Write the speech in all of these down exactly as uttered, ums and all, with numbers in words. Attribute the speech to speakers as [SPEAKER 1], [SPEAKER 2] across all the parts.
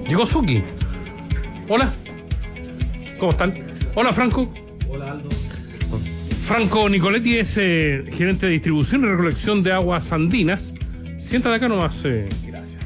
[SPEAKER 1] Llegó Suki. Hola. ¿Cómo están? Hola, Franco.
[SPEAKER 2] Hola, Aldo.
[SPEAKER 1] Franco Nicoletti es eh, gerente de distribución y recolección de aguas andinas. Siéntate acá nomás. Eh.
[SPEAKER 2] Gracias.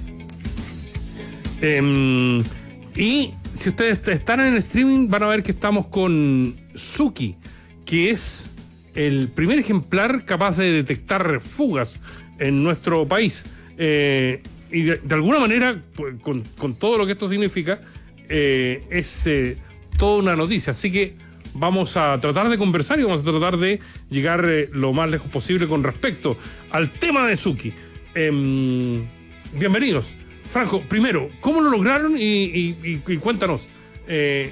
[SPEAKER 1] Eh, y si ustedes están en el streaming, van a ver que estamos con Suki, que es el primer ejemplar capaz de detectar fugas en nuestro país. Eh, y de, de alguna manera, pues, con, con todo lo que esto significa, eh, es eh, toda una noticia. Así que vamos a tratar de conversar y vamos a tratar de llegar eh, lo más lejos posible con respecto al tema de Suki. Eh, bienvenidos. Franco, primero, ¿cómo lo lograron? Y, y, y, y cuéntanos, eh,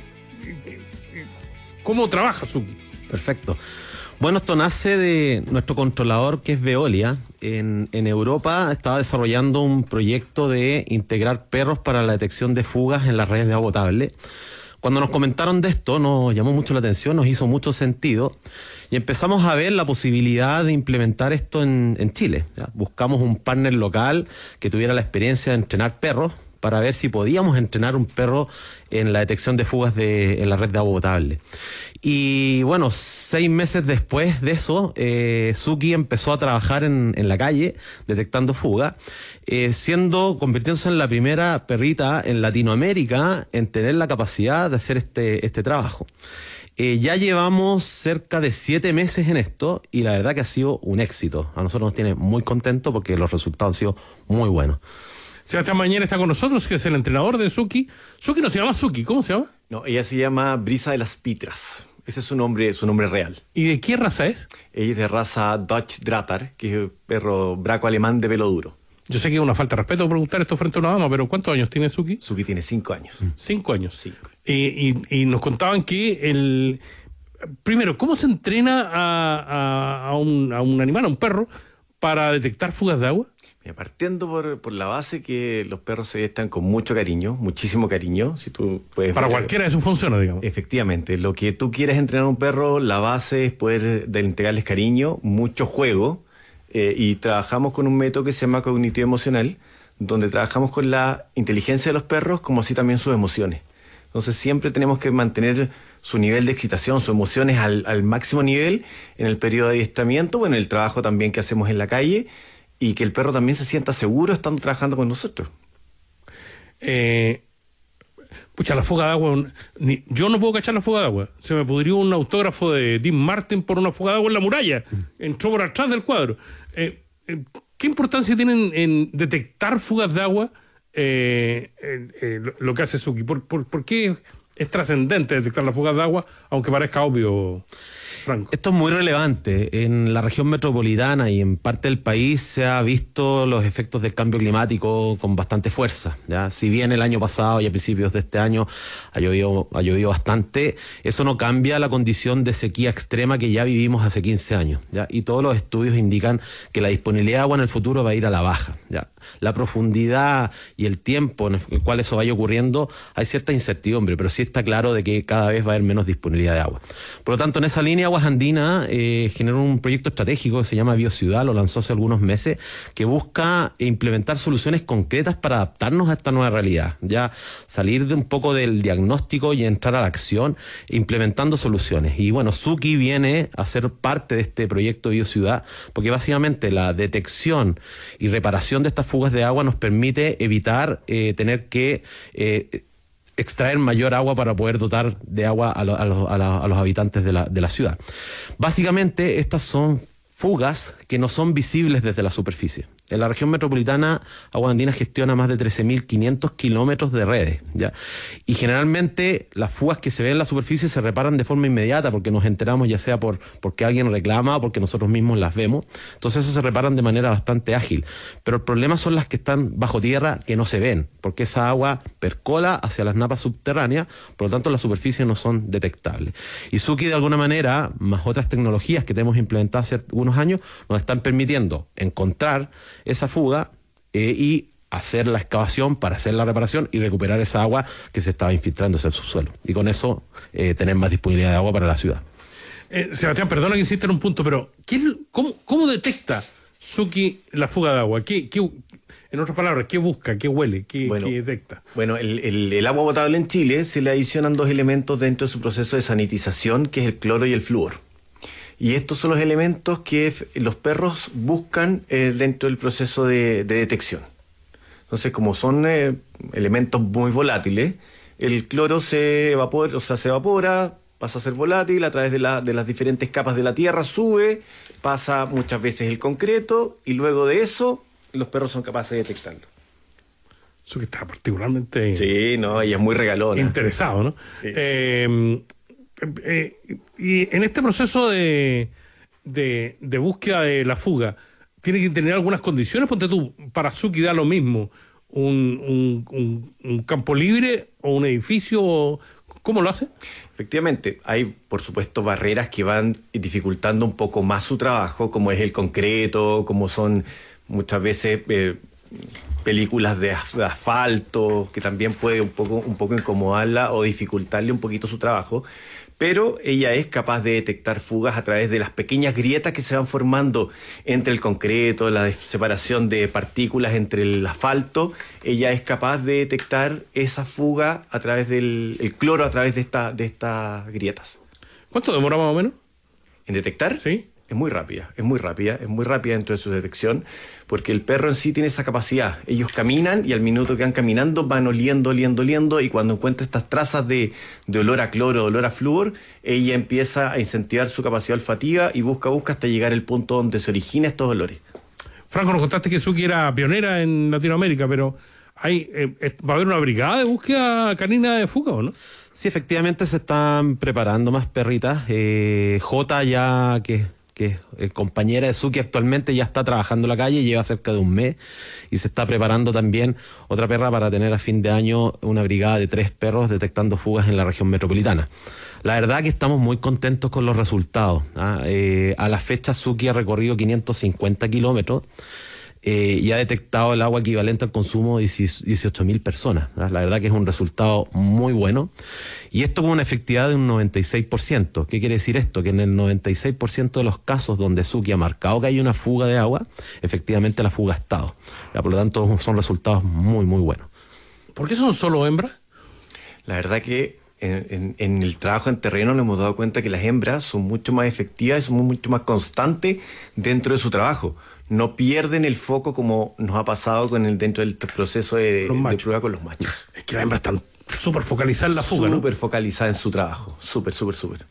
[SPEAKER 1] ¿cómo trabaja Suki?
[SPEAKER 2] Perfecto. Bueno, esto nace de nuestro controlador, que es Veolia. En, en Europa estaba desarrollando un proyecto de integrar perros para la detección de fugas en las redes de agua potable. Cuando nos comentaron de esto, nos llamó mucho la atención, nos hizo mucho sentido y empezamos a ver la posibilidad de implementar esto en, en Chile. ¿Ya? Buscamos un partner local que tuviera la experiencia de entrenar perros para ver si podíamos entrenar un perro en la detección de fugas de, en la red de agua potable. Y bueno, seis meses después de eso, eh, Suki empezó a trabajar en, en la calle, detectando fugas, eh, siendo, convirtiéndose en la primera perrita en Latinoamérica en tener la capacidad de hacer este, este trabajo. Eh, ya llevamos cerca de siete meses en esto y la verdad que ha sido un éxito. A nosotros nos tiene muy contentos porque los resultados han sido muy buenos.
[SPEAKER 1] Sebastián Mañera está con nosotros, que es el entrenador de Suki. Suki no se llama Suki, ¿cómo se llama?
[SPEAKER 3] No, ella se llama Brisa de las Pitras. Ese es su nombre, su nombre real.
[SPEAKER 1] ¿Y de qué raza es?
[SPEAKER 3] Ella es de raza Dutch Dratar, que es un perro braco alemán de pelo duro.
[SPEAKER 1] Yo sé que es una falta de respeto preguntar esto frente a una dama, pero ¿cuántos años tiene Suki?
[SPEAKER 3] Suki tiene cinco años.
[SPEAKER 1] Cinco años.
[SPEAKER 3] Cinco.
[SPEAKER 1] Y, y, y nos contaban que el... Primero, ¿cómo se entrena a, a, a, un, a un animal, a un perro, para detectar fugas de agua?
[SPEAKER 3] Mira, partiendo por, por la base que los perros se están con mucho cariño, muchísimo cariño. Si tú puedes
[SPEAKER 1] para
[SPEAKER 3] ver,
[SPEAKER 1] cualquiera de sus funciones, digamos.
[SPEAKER 3] Efectivamente, lo que tú quieres entrenar a un perro, la base es poder de entregarles cariño, mucho juego, eh, y trabajamos con un método que se llama cognitivo emocional, donde trabajamos con la inteligencia de los perros como así también sus emociones. Entonces siempre tenemos que mantener su nivel de excitación, sus emociones al, al máximo nivel en el periodo de adiestramiento, bueno, en el trabajo también que hacemos en la calle, y que el perro también se sienta seguro estando trabajando con nosotros.
[SPEAKER 1] Eh, pucha, la fuga de agua... Ni, yo no puedo cachar la fuga de agua. Se me pudrió un autógrafo de Dean Martin por una fuga de agua en la muralla. Entró por atrás del cuadro. Eh, eh, ¿Qué importancia tienen en detectar fugas de agua eh, eh, eh, lo que hace Suki? ¿Por, por, por qué es trascendente detectar las fugas de agua, aunque parezca obvio, Franco?
[SPEAKER 2] Esto es muy relevante. En la región metropolitana y en parte del país se ha visto los efectos del cambio climático con bastante fuerza, ¿ya? Si bien el año pasado y a principios de este año ha llovido, ha llovido bastante, eso no cambia la condición de sequía extrema que ya vivimos hace quince años, ¿ya? Y todos los estudios indican que la disponibilidad de agua en el futuro va a ir a la baja, ¿ya? La profundidad y el tiempo en el cual eso vaya ocurriendo, hay cierta incertidumbre, pero sí está claro de que cada vez va a haber menos disponibilidad de agua. Por lo tanto, en esa línea, Aguas Andinas eh, generó un proyecto estratégico que se llama Biociudad, lo lanzó hace algunos meses, que busca implementar soluciones concretas para adaptarnos a esta nueva realidad, ya salir de un poco del diagnóstico y entrar a la acción, implementando soluciones. Y bueno, Suki viene a ser parte de este proyecto Biociudad, porque básicamente la detección y reparación de estas fugas de agua nos permite evitar eh, tener que eh, extraer mayor agua para poder dotar de agua a, lo, a, los, a, la, a los habitantes de la, de la ciudad. Básicamente estas son fugas que no son visibles desde la superficie. En la región metropolitana, Aguas Andinas gestiona más de trece mil quinientos kilómetros de redes, ¿ya? Y generalmente las fugas que se ven en la superficie se reparan de forma inmediata porque nos enteramos, ya sea por porque alguien reclama o porque nosotros mismos las vemos. Entonces esas se reparan de manera bastante ágil. Pero el problema son las que están bajo tierra, que no se ven, porque esa agua percola hacia las napas subterráneas, por lo tanto las superficies no son detectables. Y Suki, de alguna manera, más otras tecnologías que tenemos implementadas hace algunos años, nos están permitiendo encontrar esa fuga eh, y hacer la excavación para hacer la reparación y recuperar esa agua que se estaba infiltrando hacia el subsuelo. Y con eso eh, tener más disponibilidad de agua para la ciudad.
[SPEAKER 1] Eh, Sebastián, perdona que insista en un punto, pero ¿quién, cómo, ¿cómo detecta Suki, la fuga de agua? ¿Qué, qué, en otras palabras, ¿qué busca? ¿Qué huele? ¿Qué,
[SPEAKER 3] bueno,
[SPEAKER 1] qué detecta?
[SPEAKER 3] Bueno, el, el, el agua potable en Chile se le adicionan dos elementos dentro de su proceso de sanitización, que es el cloro y el flúor. Y estos son los elementos que los perros buscan eh, dentro del proceso de, de detección. Entonces, como son eh, elementos muy volátiles, el cloro se evapora, o sea, se evapora, pasa a ser volátil a través de, la, de las diferentes capas de la tierra, sube, pasa muchas veces el concreto y luego de eso los perros son capaces de detectarlo.
[SPEAKER 1] Eso que está particularmente...
[SPEAKER 3] Sí, no, ella es muy regalona.
[SPEAKER 1] Interesado, ¿no?
[SPEAKER 3] Sí.
[SPEAKER 1] Eh, eh, y en este proceso de, de, de búsqueda de la fuga, ¿tiene que tener algunas condiciones? Ponte tú, para Suki da lo mismo, un, un, un, un campo libre o un edificio, ¿cómo lo hace?
[SPEAKER 3] Efectivamente, hay por supuesto barreras que van dificultando un poco más su trabajo, como es el concreto, como son muchas veces eh, películas de, as- de asfalto, que también puede un poco, un poco incomodarla o dificultarle un poquito su trabajo. Pero ella es capaz de detectar fugas a través de las pequeñas grietas que se van formando entre el concreto, la de- separación de partículas entre el asfalto. Ella es capaz de detectar esa fuga a través del el cloro, a través de, esta, de estas grietas.
[SPEAKER 1] ¿Cuánto demora más o menos?
[SPEAKER 3] ¿En detectar?
[SPEAKER 1] Sí.
[SPEAKER 3] Es muy rápida, es muy rápida, es muy rápida dentro de su detección, porque el perro en sí tiene esa capacidad. Ellos caminan y al minuto que van caminando van oliendo, oliendo, oliendo, y cuando encuentra estas trazas de, de olor a cloro, olor a flúor, ella empieza a incentivar su capacidad olfativa y busca, busca hasta llegar al punto donde se originan estos olores.
[SPEAKER 1] Franco, nos contaste que Suki era pionera en Latinoamérica, pero hay eh, eh, ¿va a haber una brigada de búsqueda canina de fuga o no?
[SPEAKER 2] Sí, efectivamente se están preparando más perritas. Eh, Jota ya, que, que es eh, compañera de Suki actualmente, ya está trabajando en la calle, lleva cerca de un mes y se está preparando también otra perra para tener a fin de año una brigada de tres perros detectando fugas en la región metropolitana. La verdad que estamos muy contentos con los resultados. ¿ah? Eh, a la fecha Suki ha recorrido quinientos cincuenta kilómetros. Eh, y ha detectado el agua equivalente al consumo de dieciocho mil personas. ¿verdad? La verdad que es un resultado muy bueno. Y esto con una efectividad de un noventa y seis por ciento. ¿Qué quiere decir esto? Que en el noventa y seis por ciento de los casos donde Suki ha marcado que hay una fuga de agua, efectivamente la fuga ha estado. ¿verdad? Por lo tanto, son resultados muy, muy buenos.
[SPEAKER 1] ¿Por qué son solo hembras?
[SPEAKER 3] La verdad que en, en, en el trabajo en terreno nos hemos dado cuenta que las hembras son mucho más efectivas y son mucho más constantes dentro de su trabajo. No pierden el foco como nos ha pasado con el dentro del proceso de, de prueba con los machos.
[SPEAKER 1] Es que las hembras están súper focalizadas en la fuga, ¿no?
[SPEAKER 3] Súper focalizadas en su trabajo. Súper, súper, súper.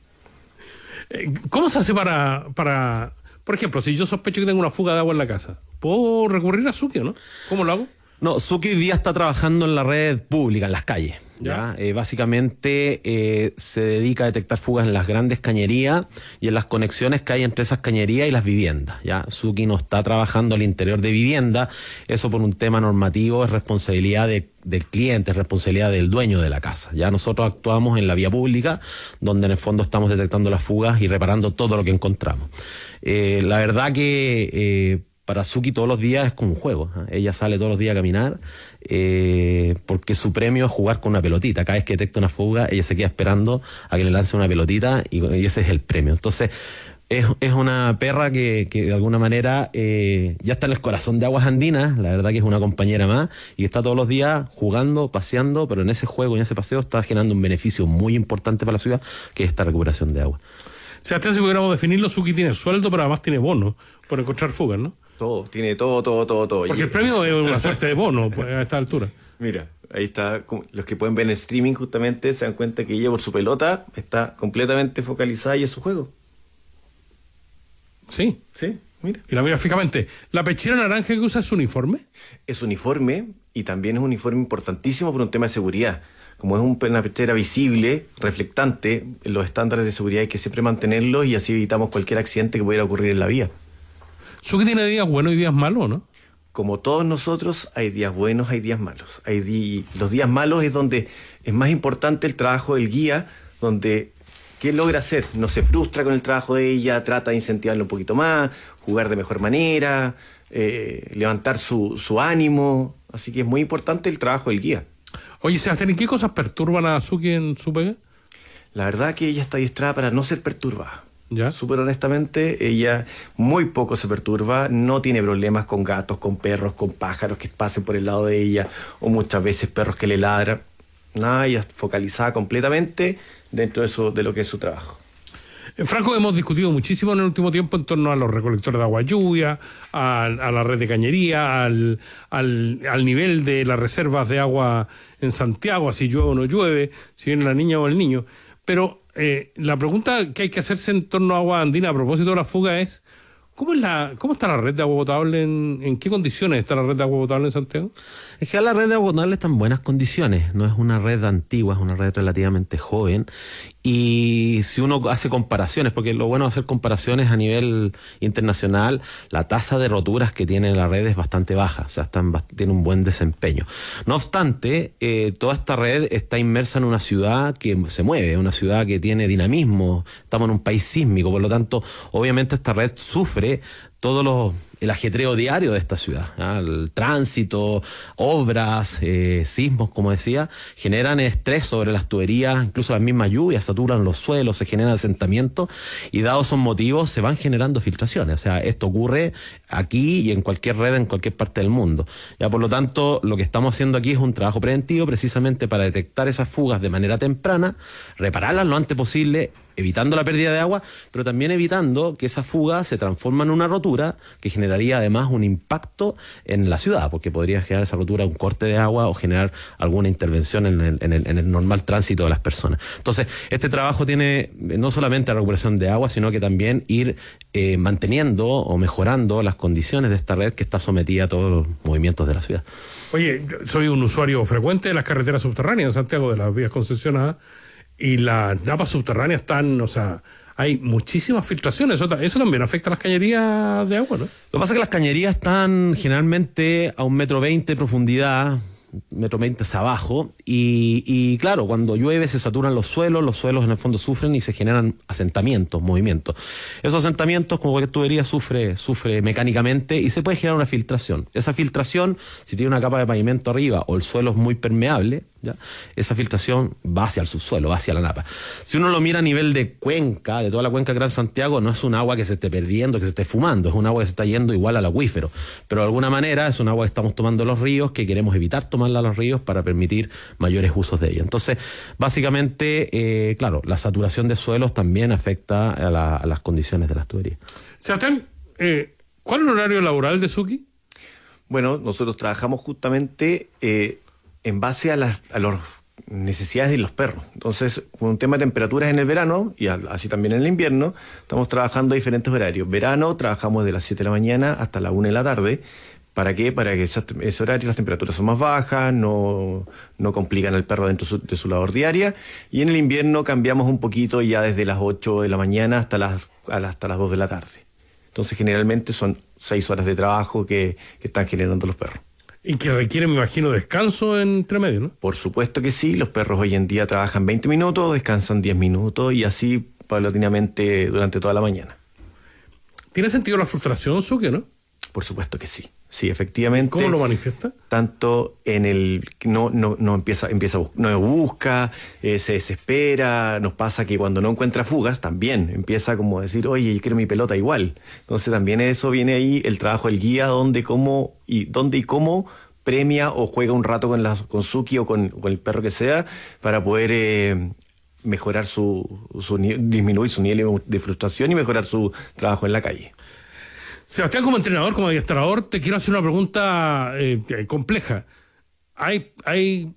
[SPEAKER 1] Eh, ¿Cómo se hace para, para... Por ejemplo, si yo sospecho que tengo una fuga de agua en la casa, ¿puedo recurrir a Suki o no? ¿Cómo lo hago?
[SPEAKER 2] No, Suki hoy día está trabajando en la red pública, en las calles. ¿ya?
[SPEAKER 1] Ya.
[SPEAKER 2] Eh, básicamente eh, se dedica a detectar fugas en las grandes cañerías y en las conexiones que hay entre esas cañerías y las viviendas. ¿ya? Suki no está trabajando al interior de vivienda, eso por un tema normativo es responsabilidad de, del cliente, es responsabilidad del dueño de la casa. Ya nosotros actuamos en la vía pública, donde en el fondo estamos detectando las fugas y reparando todo lo que encontramos. Eh, la verdad que eh, para Suki todos los días es como un juego. ¿eh? Ella sale todos los días a caminar eh, porque su premio es jugar con una pelotita. Cada vez que detecta una fuga, ella se queda esperando a que le lance una pelotita y, y ese es el premio. Entonces, es, es una perra que, que de alguna manera eh, ya está en el corazón de Aguas Andinas. La verdad que es una compañera más y está todos los días jugando, paseando, pero en ese juego, en ese paseo, está generando un beneficio muy importante para la ciudad, que es esta recuperación de agua.
[SPEAKER 1] Sebastián, si pudiéramos definirlo, Suki tiene sueldo, pero además tiene bono por encontrar fugas, ¿no?
[SPEAKER 3] Todo, tiene todo, todo, todo, todo.
[SPEAKER 1] Porque
[SPEAKER 3] Y-
[SPEAKER 1] el premio es una suerte de bono pues, a esta altura.
[SPEAKER 3] Mira, ahí está. como- Los que pueden ver en streaming justamente se dan cuenta que ella por su pelota está completamente focalizada y es su juego.
[SPEAKER 1] Sí.
[SPEAKER 3] Sí, mira.
[SPEAKER 1] Y la mira fijamente. ¿La pechera naranja que usa es su uniforme?
[SPEAKER 3] Es uniforme y también es un uniforme importantísimo por un tema de seguridad. Como es un- una pechera visible, reflectante, los estándares de seguridad hay que siempre mantenerlos y así evitamos cualquier accidente que pudiera ocurrir en la vía.
[SPEAKER 1] Suki tiene días buenos y días malos, ¿no?
[SPEAKER 3] Como todos nosotros, hay días buenos, hay días malos. Hay di- Los días malos es donde es más importante el trabajo del guía, donde ¿qué logra hacer? No se frustra con el trabajo de ella, trata de incentivarlo un poquito más, jugar de mejor manera, eh, levantar su, su ánimo. Así que es muy importante el trabajo del guía.
[SPEAKER 1] Oye, Sebastián, ¿y qué cosas perturban a Suki en su pega?
[SPEAKER 3] La verdad que ella está adiestrada para no ser perturbada.
[SPEAKER 1] ¿Ya?
[SPEAKER 3] Súper honestamente, ella muy poco se perturba, no tiene problemas con gatos, con perros, con pájaros que pasen por el lado de ella, o muchas veces perros que le ladran. Nada, ella focalizada completamente dentro de, su, de lo que es su trabajo.
[SPEAKER 1] Franco, hemos discutido muchísimo en el último tiempo en torno a los recolectores de agua lluvia, a, a la red de cañería, al, al, al nivel de las reservas de agua en Santiago, si llueve o no llueve, si viene la niña o el niño. Pero eh, la pregunta que hay que hacerse en torno a agua andina a propósito de la fuga es, ¿cómo, es la, cómo está la red de agua potable? En, ¿En qué condiciones está la red de agua potable en Santiago?
[SPEAKER 2] Es que la red de agua potable está en buenas condiciones, no es una red antigua, es una red relativamente joven. Y si uno hace comparaciones, porque lo bueno de hacer comparaciones a nivel internacional, la tasa de roturas que tiene la red es bastante baja, o sea, están, tiene un buen desempeño. No obstante, eh, toda esta red está inmersa en una ciudad que se mueve, una ciudad que tiene dinamismo, estamos en un país sísmico, por lo tanto, obviamente esta red sufre todo los, el ajetreo diario de esta ciudad, ¿ah? El tránsito, obras, eh, sismos, como decía, generan estrés sobre las tuberías, incluso las mismas lluvias saturan los suelos, se generan asentamientos y dados esos motivos se van generando filtraciones. O sea, esto ocurre aquí y en cualquier red, en cualquier parte del mundo. Ya, por lo tanto, lo que estamos haciendo aquí es un trabajo preventivo precisamente para detectar esas fugas de manera temprana, repararlas lo antes posible, evitando la pérdida de agua, pero también evitando que esa fuga se transforme en una rotura que generaría además un impacto en la ciudad, porque podría generar esa rotura un corte de agua o generar alguna intervención en el, en el, en el normal tránsito de las personas. Entonces, este trabajo tiene no solamente la recuperación de agua, sino que también ir eh, manteniendo o mejorando las condiciones de esta red que está sometida a todos los movimientos de la ciudad.
[SPEAKER 1] Oye, soy un usuario frecuente de las carreteras subterráneas en Santiago, de las vías concesionadas, y las napas subterráneas están, o sea, hay muchísimas filtraciones. Eso, eso también afecta a las cañerías de agua, ¿no?
[SPEAKER 2] Lo que pasa es que las cañerías están generalmente a un metro veinte de profundidad, metro veinte hacia abajo, y, y claro, cuando llueve se saturan los suelos, los suelos en el fondo sufren y se generan asentamientos, movimientos. Esos asentamientos, como cualquier tubería, sufre, sufre mecánicamente y se puede generar una filtración. Esa filtración, si tiene una capa de pavimento arriba o el suelo es muy permeable, ¿ya? Esa filtración va hacia el subsuelo, va hacia la napa. Si uno lo mira a nivel de cuenca, de toda la cuenca Gran Santiago, no es un agua que se esté perdiendo, que se esté fumando, es un agua que se está yendo igual al acuífero, pero de alguna manera es un agua que estamos tomando los ríos, que queremos evitar tomarla a los ríos para permitir mayores usos de ella. Entonces, básicamente, eh, claro, la saturación de suelos también afecta a, la, a las condiciones de las tuberías.
[SPEAKER 1] Sebastián, eh, ¿cuál es el horario laboral de Suki?
[SPEAKER 3] Bueno, nosotros trabajamos justamente eh, en base a las a las necesidades de los perros. Entonces, con un tema de temperaturas en el verano y así también en el invierno, estamos trabajando a diferentes horarios. Verano trabajamos de las siete de la mañana hasta las una de la tarde. ¿Para qué? Para que ese, ese horario las temperaturas son más bajas, no, no complican al perro dentro de su, de su labor diaria. Y en el invierno cambiamos un poquito ya desde las ocho de la mañana hasta las, hasta las dos de la tarde. Entonces, generalmente son seis horas de trabajo que, que están generando los perros.
[SPEAKER 1] Y que requieren, me imagino, descanso entre medio, ¿no?
[SPEAKER 3] Por supuesto que sí. Los perros hoy en día trabajan veinte minutos, descansan diez minutos y así paulatinamente durante toda la mañana.
[SPEAKER 1] ¿Tiene sentido la frustración, Suki, no?
[SPEAKER 3] Por supuesto que sí. Sí, efectivamente.
[SPEAKER 1] ¿Cómo lo manifiesta?
[SPEAKER 3] Tanto en el no no no empieza empieza no busca, eh, se desespera, nos pasa que cuando no encuentra fugas también empieza como a decir, "Oye, yo quiero mi pelota igual." Entonces también eso viene ahí el trabajo del guía donde cómo y dónde y cómo premia o juega un rato con la con Suki o con, con el perro que sea para poder eh, mejorar su, su disminuir su nivel de frustración y mejorar su trabajo en la calle.
[SPEAKER 1] Sebastián, como entrenador, como adiestrador, te quiero hacer una pregunta eh, compleja. Hay, hay,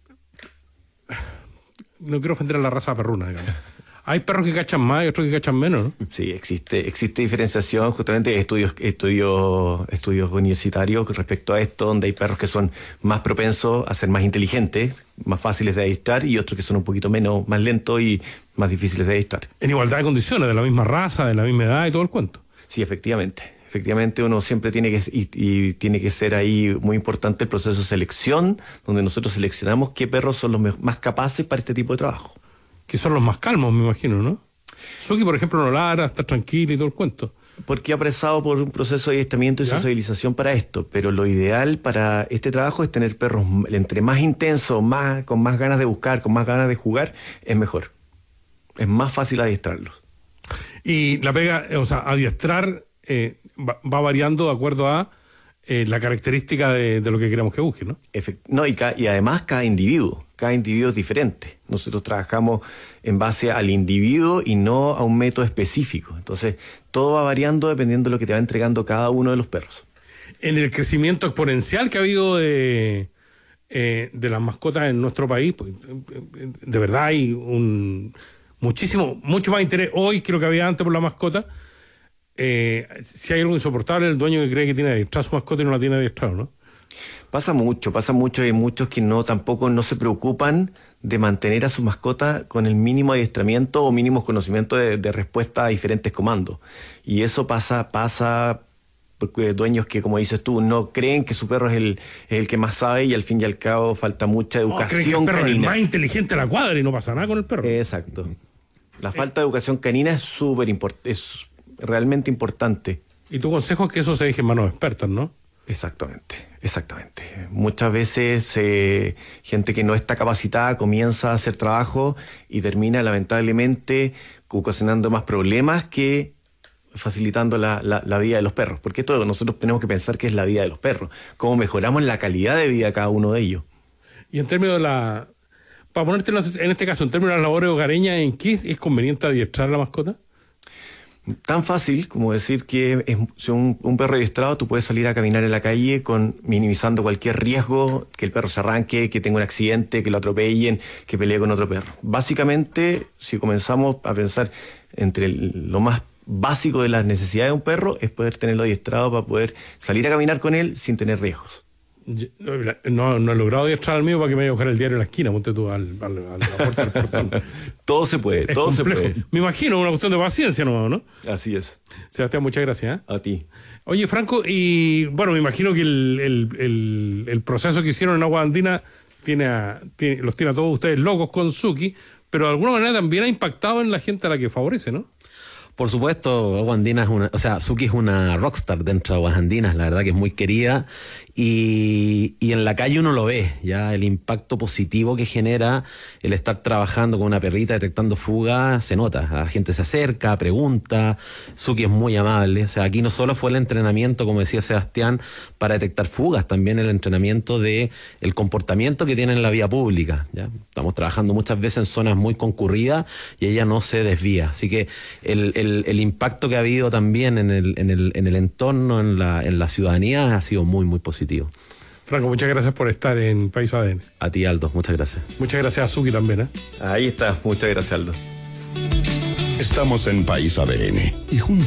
[SPEAKER 1] no quiero ofender a la raza perruna, digamos. Hay perros que cachan más y otros que cachan menos, ¿no?
[SPEAKER 3] Sí, existe, existe diferenciación, justamente estudios, estudios, estudios universitarios respecto a esto, donde hay perros que son más propensos a ser más inteligentes, más fáciles de adiestrar, y otros que son un poquito menos, más lentos y más difíciles de adiestrar.
[SPEAKER 1] En igualdad de condiciones, de la misma raza, de la misma edad y todo el cuento.
[SPEAKER 3] Sí, efectivamente. Efectivamente, uno siempre tiene que, y, y tiene que ser ahí muy importante el proceso de selección, donde nosotros seleccionamos qué perros son los más capaces para este tipo de trabajo.
[SPEAKER 1] Que son los más calmos, me imagino, ¿no? Suki, por ejemplo, no ladra, está tranquilo y todo el cuento.
[SPEAKER 3] Porque ha pasado por un proceso de adiestramiento y ¿ya? socialización para esto, pero lo ideal para este trabajo es tener perros entre más intensos, más, con más ganas de buscar, con más ganas de jugar, es mejor. Es más fácil adiestrarlos.
[SPEAKER 1] Y la pega, o sea, adiestrar eh, va, va variando de acuerdo a eh, la característica de, de lo que queremos que busque, ¿no?
[SPEAKER 3] Efect- no, y, ca- y además cada individuo, cada individuo es diferente. Nosotros trabajamos en base al individuo y no a un método específico. Entonces, todo va variando dependiendo de lo que te va entregando cada uno de los perros.
[SPEAKER 1] En el crecimiento exponencial que ha habido de, eh, de las mascotas en nuestro país, pues, de verdad hay un muchísimo, mucho más interés hoy que lo que había antes por la mascota. Eh, si hay algo insoportable, el dueño que cree que tiene adiestrada su mascota y no la tiene adiestrada, ¿no?
[SPEAKER 3] Pasa mucho, pasa mucho. Hay muchos que no tampoco no se preocupan de mantener a su mascota con el mínimo adiestramiento o mínimos conocimientos de, de respuesta a diferentes comandos. Y eso pasa, pasa porque dueños que, como dices tú, no creen que su perro es el, es el que más sabe y al fin y al cabo falta mucha
[SPEAKER 1] No, creen que el
[SPEAKER 3] educación
[SPEAKER 1] perro es el
[SPEAKER 3] canina.
[SPEAKER 1] más inteligente de la cuadra y no pasa nada con el perro.
[SPEAKER 3] Exacto. La falta de educación canina es súper importante, es realmente importante.
[SPEAKER 1] Y tu consejo es que eso se deje en manos expertas, ¿no?
[SPEAKER 3] Exactamente, exactamente. Muchas veces eh, gente que no está capacitada comienza a hacer trabajo y termina lamentablemente ocasionando más problemas que facilitando la, la, la vida de los perros. Porque esto nosotros tenemos que pensar que es la vida de los perros. Cómo mejoramos la calidad de vida de cada uno de ellos.
[SPEAKER 1] Y en términos de la... Para ponerte en este caso, en términos de las labores hogareñas, ¿en qué es conveniente adiestrar a la mascota?
[SPEAKER 3] Tan fácil como decir que es, si un, un perro adiestrado, tú puedes salir a caminar en la calle con minimizando cualquier riesgo, que el perro se arranque, que tenga un accidente, que lo atropellen, que pelee con otro perro. Básicamente, si comenzamos a pensar entre el, lo más básico de las necesidades de un perro, es poder tenerlo adiestrado para poder salir a caminar con él sin tener riesgos.
[SPEAKER 1] No, no he logrado adiestrar al mío para que me vaya a buscar el diario en la esquina, ponte tú al, al, a la puerta del portón.
[SPEAKER 3] Todo se puede,
[SPEAKER 1] Es
[SPEAKER 3] todo
[SPEAKER 1] complejo.
[SPEAKER 3] se puede.
[SPEAKER 1] Me imagino, una cuestión de paciencia nomás, ¿no?
[SPEAKER 3] Así es.
[SPEAKER 1] Sebastián, muchas gracias. ¿eh?
[SPEAKER 3] A ti.
[SPEAKER 1] Oye, Franco, y bueno, me imagino que el, el, el, el proceso que hicieron en Agua Andina tiene a, tiene, los tiene a todos ustedes locos con Suki, pero de alguna manera también ha impactado en la gente a la que favorece, ¿no?
[SPEAKER 2] Por supuesto, Aguas Andinas es una, o sea, Suki es una rockstar dentro de Aguas Andinas, la verdad que es muy querida y, y en la calle uno lo ve, ya el impacto positivo que genera el estar trabajando con una perrita detectando fugas, se nota, la gente se acerca, pregunta, Suki es muy amable, o sea, aquí no solo fue el entrenamiento, como decía Sebastián, para detectar fugas, también el entrenamiento de el comportamiento que tiene en la vía pública, ya estamos trabajando muchas veces en zonas muy concurridas y ella no se desvía, así que el, el, el impacto que ha habido también en el, en el, en el entorno, en la, en la ciudadanía ha sido muy, muy positivo.
[SPEAKER 1] Franco, muchas gracias por estar en País A D N.
[SPEAKER 2] A ti, Aldo, muchas gracias.
[SPEAKER 1] Muchas gracias a Suki también, ¿eh?
[SPEAKER 3] Ahí está. Muchas gracias, Aldo.
[SPEAKER 4] Estamos en País A D N y juntos